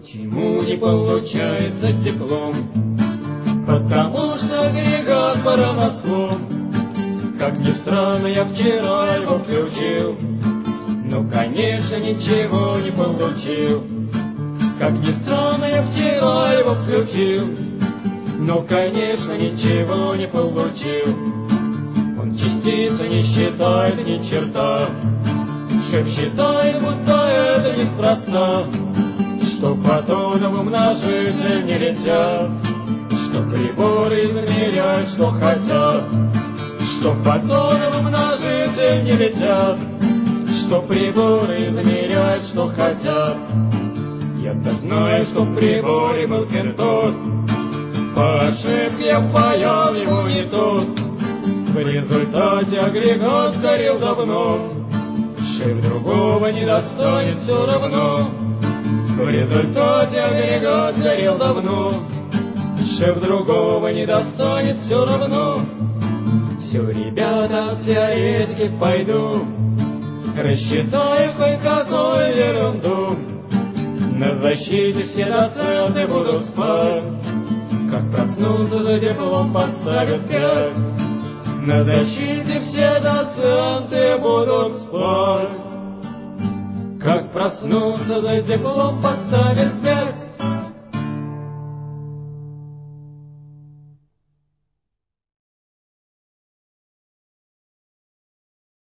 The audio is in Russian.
Почему не получается диплом? Потому что агрегат пора на слом. Как ни странно, я вчера его включил, но, конечно, ничего не получил. Как ни странно, я вчера его включил, но, конечно, ничего не получил. Он частицы не считает ни черта. Шеф считает, будто это неспроста, что фотоны в умножитель не летят, что приборы измеряют, что хотят, что фотоны в умножитель не летят, что приборы измеряют, что хотят. Я-то знаю, что в приборе был кентот, по ошибке я впаял его не тот. В результате агрегат сгорел давно, шеф другого не достанет все равно. В результате агрегат сгорел давно, шеф другого не достанет все равно. Все, ребята, к теоретике пойду, рассчитаю кое-какую ерунду. На защите все доценты будут спать, как проснуться за диплом поставят 5. На защите все доценты будут спать, как проснуться за диплом поставят 5.